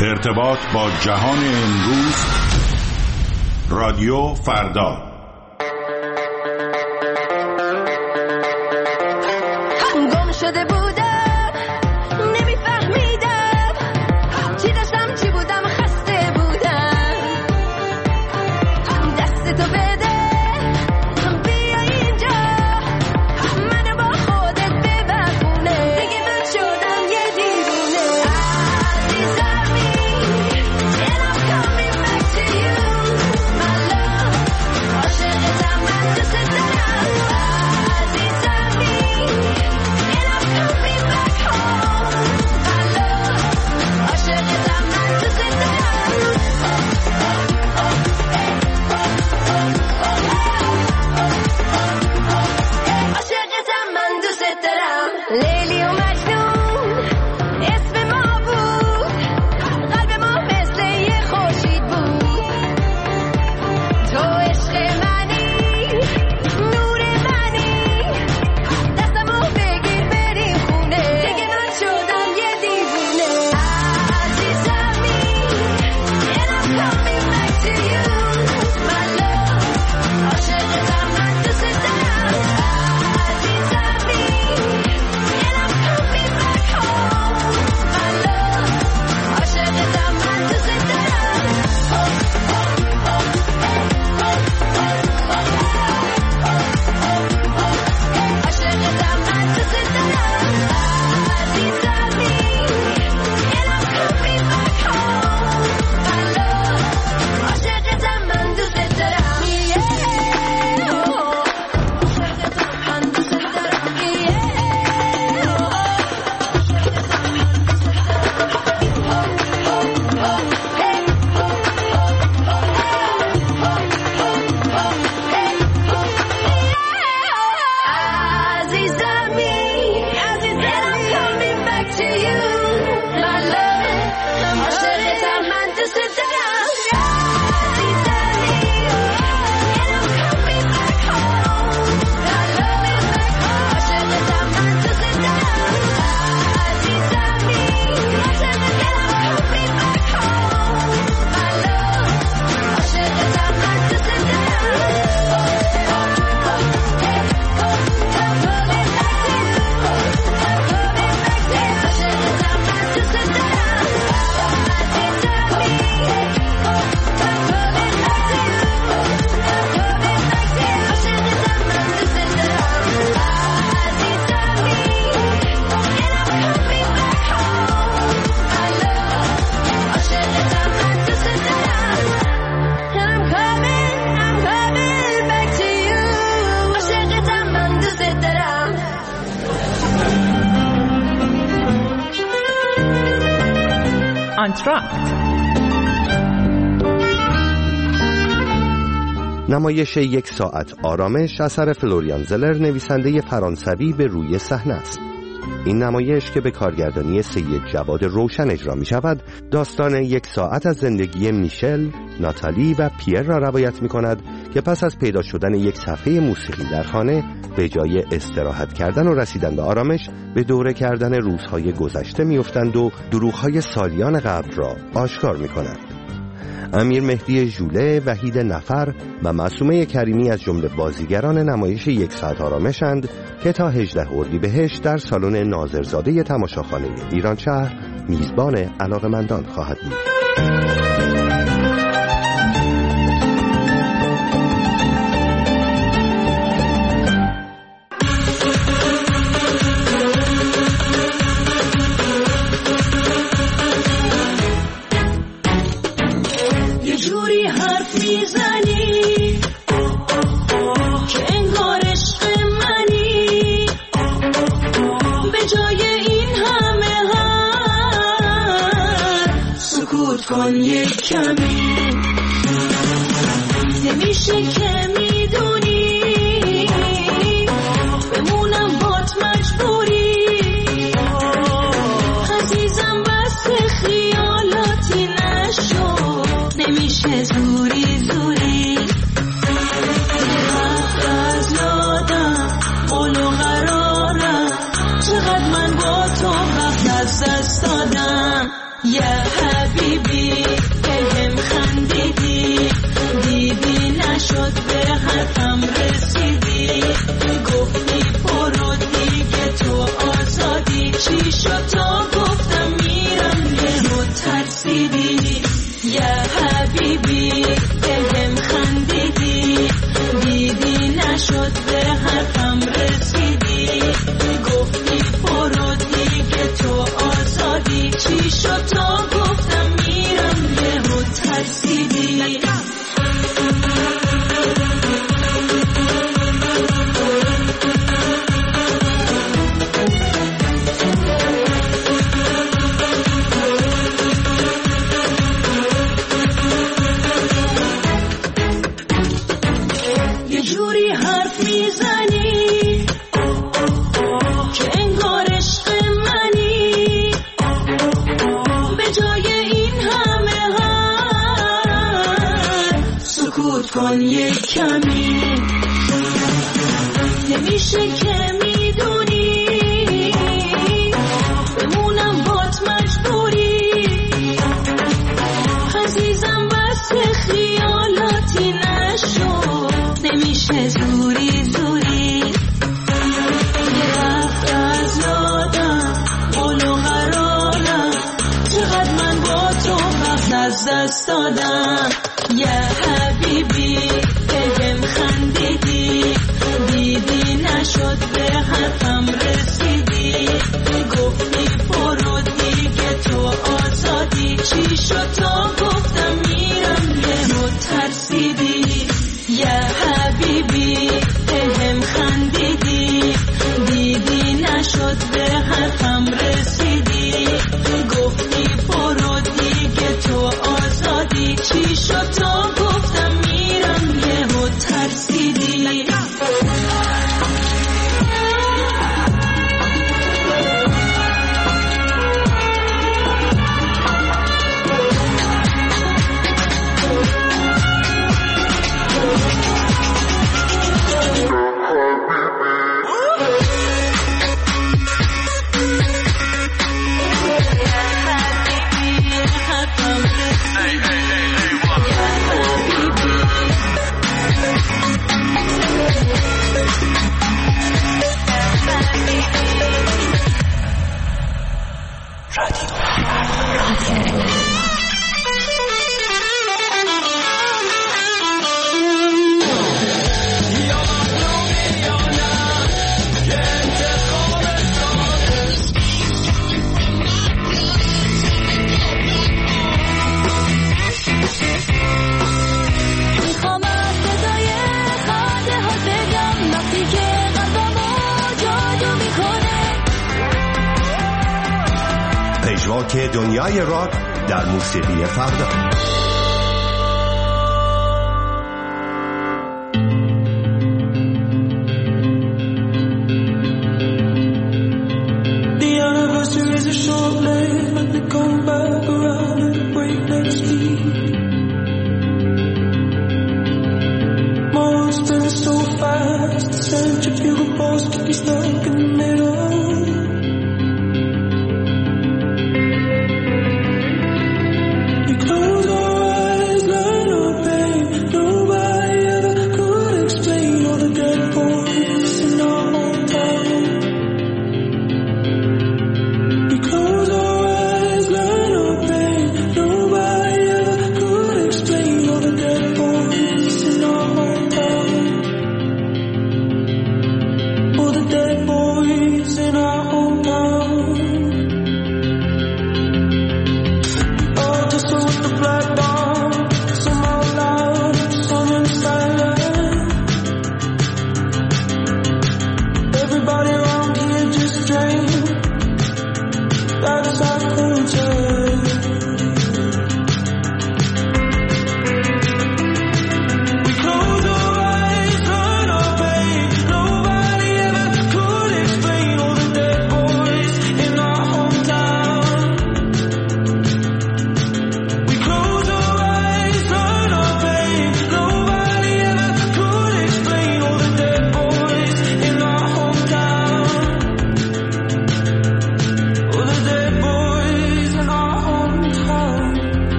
ارتباط با جهان امروز. رادیو فردا. گم شده بودم، نمیفهمیدم چی داشتم چی بودم، خسته بودم. دست تو بده بیا اینجا، منو با خودت ببر خونه. دیگه من شدم یه دیوونه. عزیزمی and I'm coming back to you my love. عاشقتم من دوست دارم. عزیزمی and I'm coming back home my love. عاشقتم من دوست دارم. عاشقتم من دوست دارم. لیلی و مجنون اسم ما بود، قلب ما مثل یه خورشید بود. تو عشق منی، نور منی، دستمو بگیر بریم خونه. دیگه من شدم یه دیوونه. عزیزمی and I'm coming back to you my love. عاشقتم من دوست دارم. عزیزمی and I'm coming back home my love. عاشقتم من دوست دارم. عاشقتم من دوست دارم. عزیزمی and I'm coming back home my love. عاشقتم من دوست دارم. عاشقتم من دوست عزیزمی and I'm coming back to you my love. عاشقتم من دوست دارم. عزیزمی and I'm coming back home my love. عاشقتم من دوست دارم. عزیزمی and I'm coming back home my love. عاشقتم من دوست آنتراکت. نمایش 1 ساعت آرامش اثر فلوریان زلر نویسنده فرانسوی به روی صحنه است. این نمایش که به کارگردانی سید جواد روشن اجرا می شود، داستان 1 ساعت از زندگی میشل، ناتالی و پیر را روایت می کند که پس از پیدا شدن یک صفحه موسیقی در خانه، به جای استراحت کردن و رسیدن به آرامش، به دوره کردن روزهای گذشته می افتند و دروغ‌های سالیان قبل را آشکار می کنند. امیر مهدی ژوله، وحید نفر و معصومه کریمی از جمله بازیگران نمایش 1 ساعت آرامش‌اند که تا 18 اردیبهشت در سالن ناظرزاده تماشاخانه ایرانشهر میزبان علاقه‌مندان خواهد بود. نمیشه که میدونی بمونم بات مجبوری. عزیزم بس خیالاتی نشو، نمیشه زوری زوری. حق از یادم قول و قرارم، چقدر من با تو وقت از دست دادم. یا حبیبی بهم خندیدی، دیدی نشد به حرفم رسیدی، گفتی برو دیگه تو آزادی، چی شد تا گفتم میرم یهو ترسیدی. یا حبیبی بهم خندیدی، دیدی نشد به حرفم رسیدی، گفتی برو دیگه تو آزادی، چی شد تا گفتم میرم یهو ترسیدی. کن یک کمی، نمیشه که میدونی بمونم بات مجبوری، عزیزم بس خیالاتی نشو، نمیشه زوری زوری، یه رفت از یادم قول و قرارم، چقدر من با تو وقت از دست دادم. یا حبیبی بهم خندیدی، دیدی نشد به حرفم رسیدی، گفتی برو دیگه تو آزادی، چی شد تا گفتم میرم یهو ترسیدی. یا حبیبی بهم خندیدی، دیدی نشد به حرفم رسیدی، گفتی برو دیگه تو آزادی، چی شد تا گفتم میرم یهو ترسیدی. که دنیای راک در موسیقی فردا. Close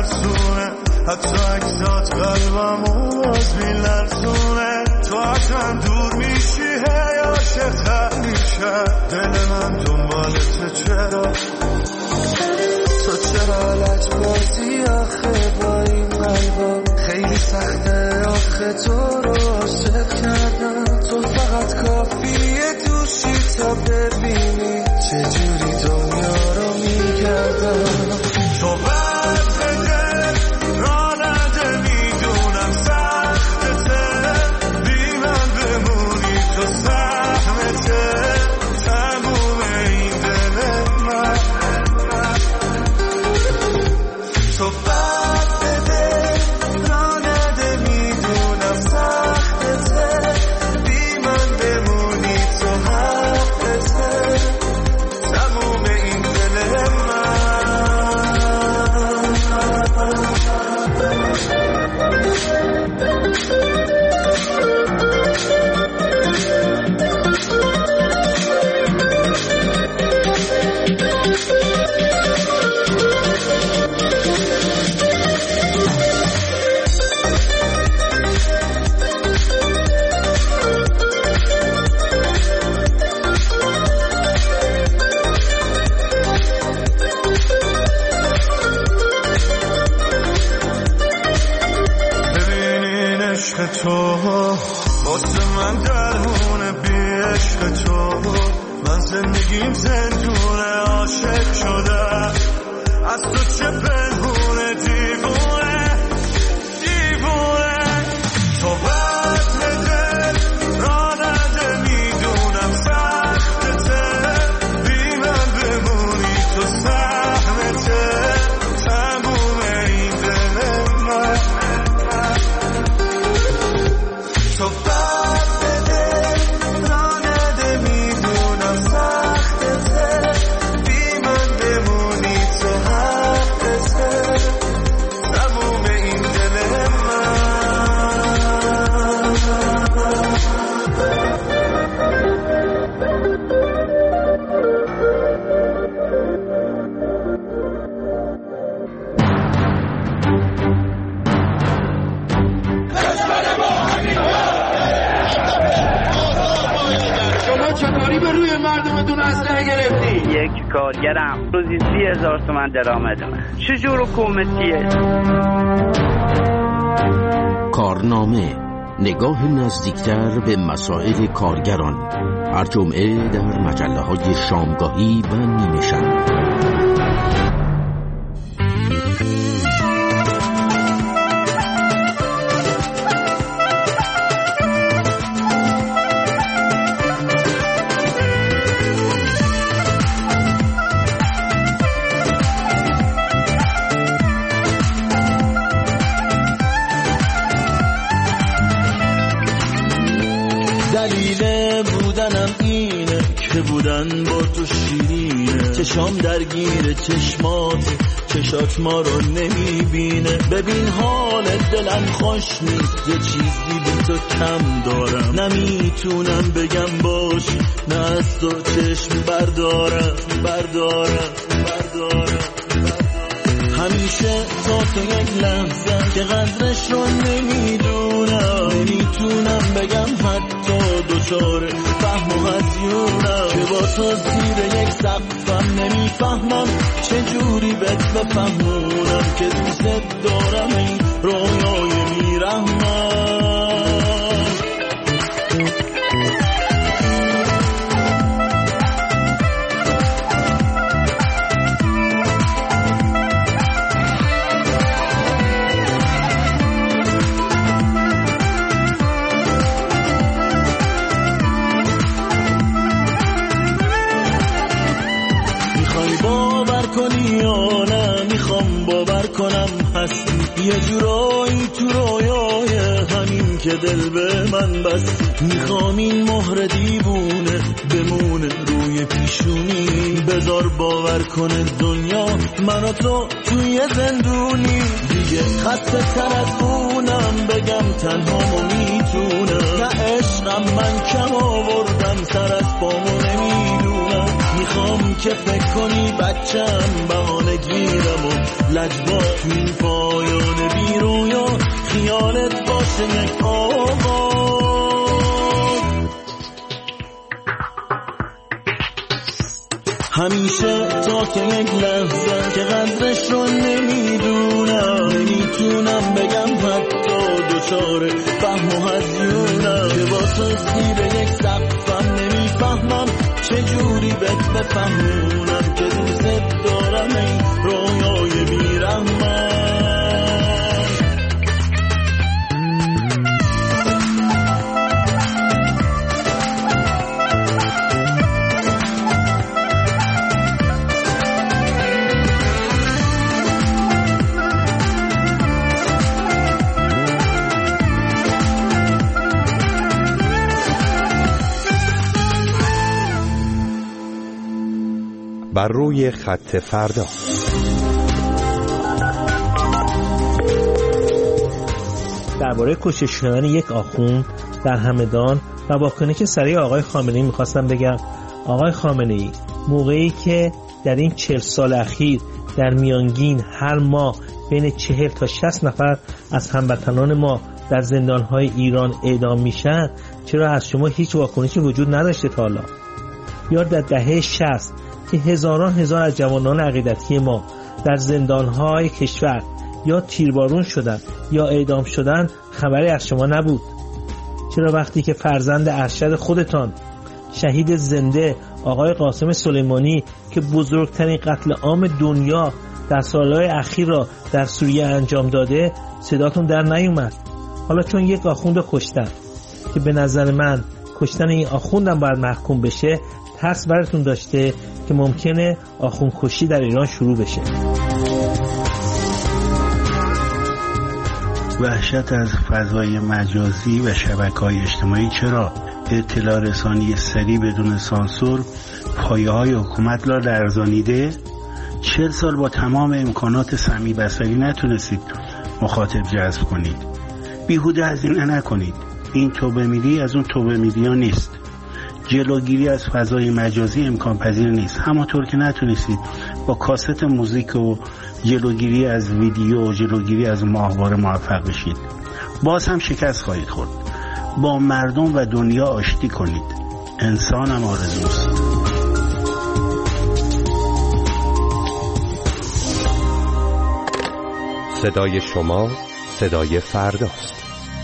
میترسونه، حتی اکسات قلبمو باز میلرزونه. تو ازم دور میشی هی عاشق‌تر میشه دل من دنبالته. چرا تو چرا لجبازی آخه با این قلبا؟ خیلی سخته آخه تو رو عاشق کردم. تو فقط کافیه دوشی تا ببینی چجوری دنیا رو میگردم. تو بد بده را نده میدونم سختته، بی من بمونی تو سهمته تموم این دل من. تو بد بده را نده میدونم سختته، بی من بمونی تو حقته تموم این دل من. تو واسه من درمونه بی عشق تو، من زندگیم زندونه عاشق شده از تو چه پنهونه دیوونه دیوونه. تو بد دل را نده میدونم سختته، بی من بمونی تو سهمته تموم این دل من. تو بد بده را نده میدونم سختته، بی من بمونی تو حقته تموم این دل من. چطوری به روی مردمتون اسلحه گرفتی؟ یک کارگرم روزی 30,000 تومان درآمدمه. چجور حکومتیه؟ کارنامه، نگاه نزدیکتر به مسائل کارگران، هر جمعه در مجله‌های شامگاهی و نیمه شب. دلیل بودنم اینه که بودن با تو شیرینه، چشام درگیر چشمات، چشات ما رو نمیبینه. ببین حال دلم خوش نیست، یه چیزی به تو کم دارم، نمیتونم بگم باش، نه از تو چشم بردارم. همیشه تا تو یک لحظه که قدرش رو نمیتونم بگم، حتی دوچاره فهم و هزیونم که با تو زیر یک سقفم. نمیفهمم چجوری بهت بفهمونم که دوست دارم این رویای میرحمم. باور کنم هستی یه جورایی تو رویای همین که دل به من بستی. میخوام این مهر دیوونه بمونه روی پیشونی، بذار باور کنه دنیا من و تو توی زندونی. دیگه خسته تر از اونم بگم تنهامو میتونم، نه عشقم من کم آوردم سر از پامو نمیدونم. میخوام که فکر کنی بچم بهانه گیرم و لجبا تو این پایان بی رویا خیالت باشه یک آقا. همیشه تا که یک لحظه که قدرش رو نمیدونم، نمیتونم بگم حتی دچار فهم و هزیونم، که واسه زیر یک سقفم نمیفهمم چجوری بهت بفهمونم که دوست دارم ای رویای بیرحمم. بر روی خط فردا. درباره کشته شدن یک آخوند در همدان و واکنش سریع آقای خامنه‌ای می‌خواستم بگم آقای خامنه‌ای، موقعی که در این 40 سال اخیر در میانگین هر ماه بین 40 تا 60 نفر از هموطنان ما در زندان‌های ایران اعدام میشن، چرا از شما هیچ واکنشی وجود نداشته تا حالا؟ یا در دهه 60 که هزاران هزار از جوانان عقیدتی ما در زندان‌های کشور یا تیربارون شدن یا اعدام شدن خبری از شما نبود؟ چرا وقتی که فرزند ارشد خودتان شهید زنده آقای قاسم سلیمانی که بزرگترین قتل عام دنیا در سالهای اخیر را در سوریه انجام داده صداتون در نیومد؟ حالا چون یک آخوند رو کشتن که به نظر من کشتن این آخوندم باید محکوم بشه، ترس براتون داشته که ممکنه آخوند کشی در ایران شروع بشه. وحشت از فضای مجازی و شبکه‌های اجتماعی چرا اطلاع رسانی سریع بدون سانسور پایه‌های حکومت را لرزانیده؟ 40 سال با تمام امکانات سمی بصری نتونستید مخاطب جذب کنید. بیهوده هزینه نکنید. این توبه میری از اون توبه میری ها نیست. جلوگیری از فضای مجازی امکان پذیر نیست. همونطور که نتونستید با کاست موزیک و جلوگیری از ویدیو و جلوگیری از ماهواره موفق بشید، باز هم شکست خواهید خورد. با مردم و دنیا آشتی کنید. انسان هم آرزوست. صدای شما صدای فرداست.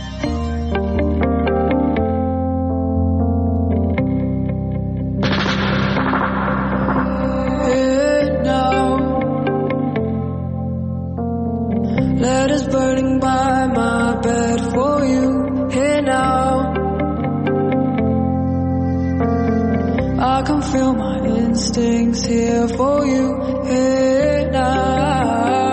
Here for you, hey now,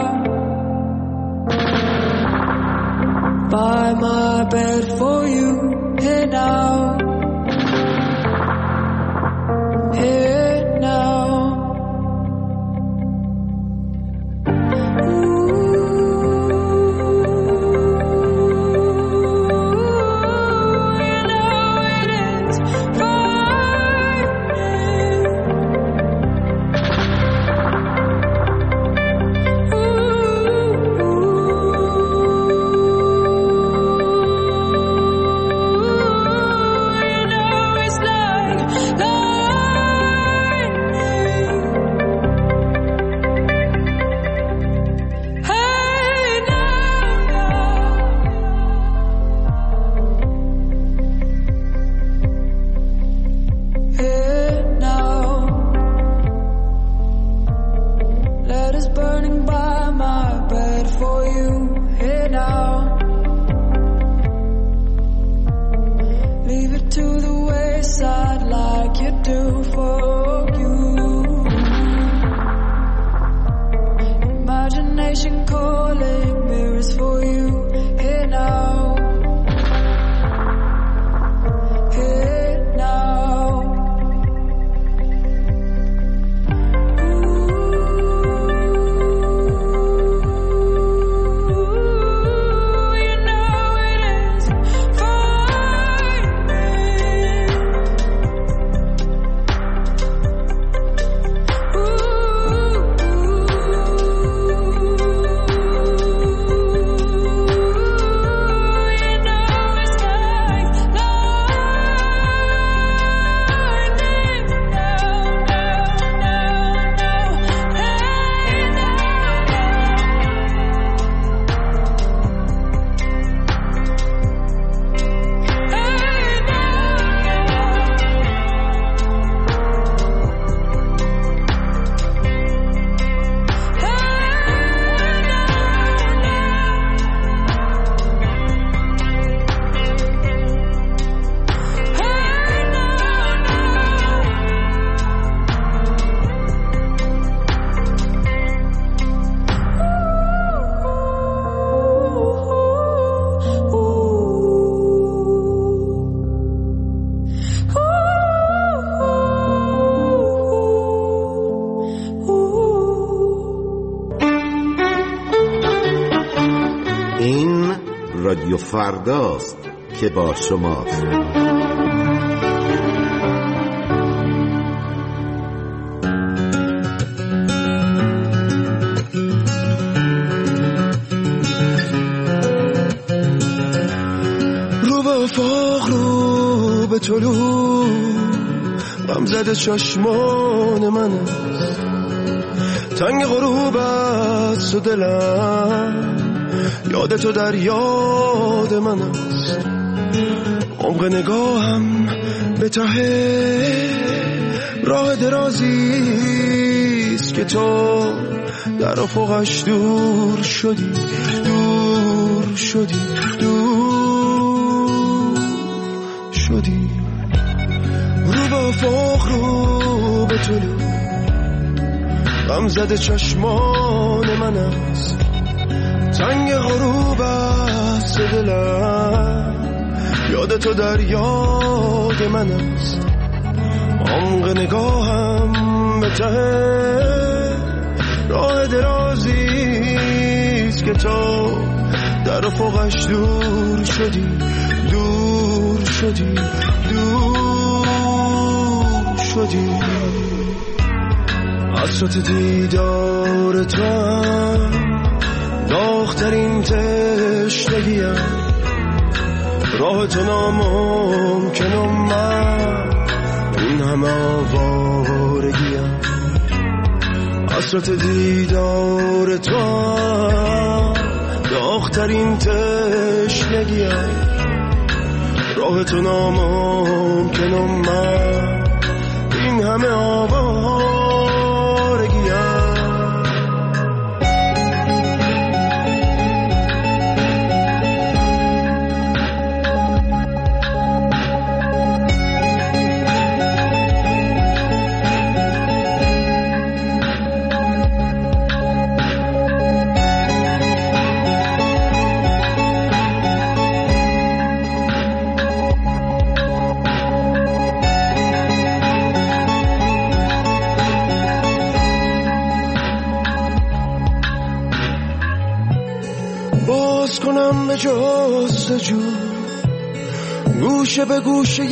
by my bed for you, hey now, hey now. رادیو فرداست که با شماست. رو به افاق، رو به طلوع، غم زده چشمان من است، تنگ غروب است و دلم یاد تو در یاد من است. عمق نگاهم به ته راه درازیست که تو در افقش دور شدی، دور شدی، دور شدی. رو به افق، رو به طلوع، غم زده چشمان من است، تنگ غروب است دلم یاد تو در یاد من است. عمق نگاهم به ته راه درازیست که تو در افقش دور شدی، دور شدی، دور شدی. حسرت دیدار تو هم داغ‌ترین تشنگیم، راه تو ناممکنم، من این همه آوارگیم. حسرت دیدار تو هم داغ‌ترین تشنگیم، راه تو ناممکنم، من این همه آوارگیم. باز کنم به جستجو، گوشه به گوشه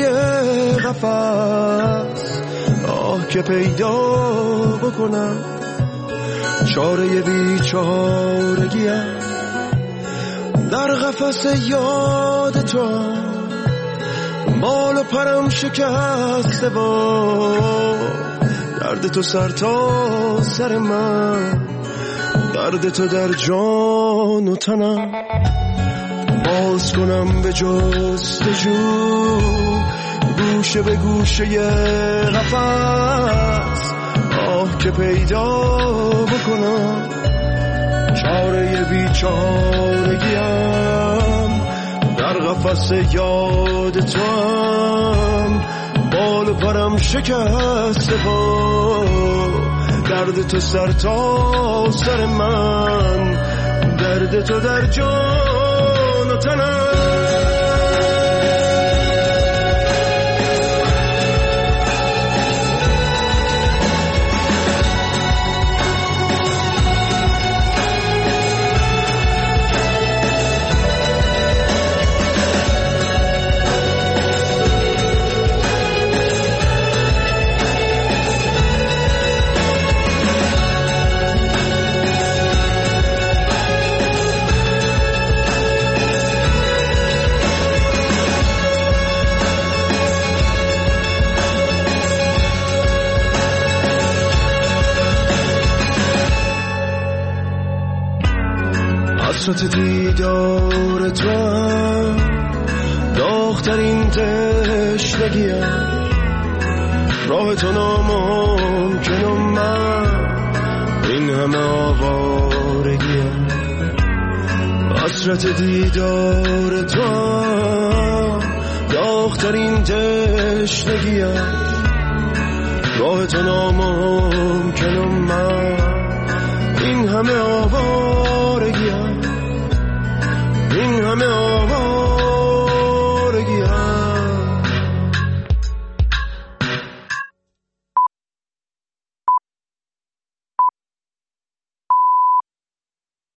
قفس، آه که پیدا بکنم چاره بیچارگیم. در قفس یاد تو بال و پرم شکسته با درد تو سر تا سر من، درد تو در جان و تنم. باز کنم به جستجو، گوشه به گوشه قفس، آه که پیدا بکنم چاره بیچارگیم. در قفس یاد تو هم بال و پرم شکسته با درد تو سر تا سر من، درد تو در جان و تنم. حسرت دیدار تو هم داغ‌ترین تشنگیم، راه تو ناممکنم، من این همه آوارگیم. حسرت دیدار تو هم داغ‌ترین تشنگیم، راه تو ناممکنم، من این همه آوارگیم.